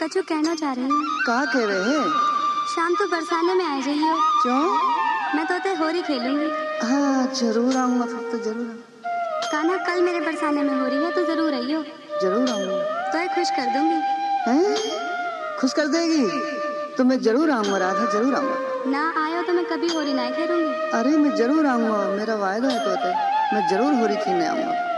कछु कहना चाह रही हूँ। क्या कह रहे हैं? शाम तो बरसाने में आ जाइयो। क्यों? मैं तो होरी खेलूंगी। हाँ जरूर आऊंगा, फिर तो जरूर आऊंगा। कान्हा कल मेरे बरसाने में हो रही है तो जरूर आइयो। जरूर आऊंगा। तो खुश कर दूंगी। हैं? खुश कर देगी तो मैं जरूर आऊंगा राधा, जरूर आऊंगा। ना आयो तो मैं कभी होरी नहीं खेलूंगी। अरे मैं जरूर आऊंगा, मेरा वायदा है तो मैं जरूर होरी खेलने आऊंगा।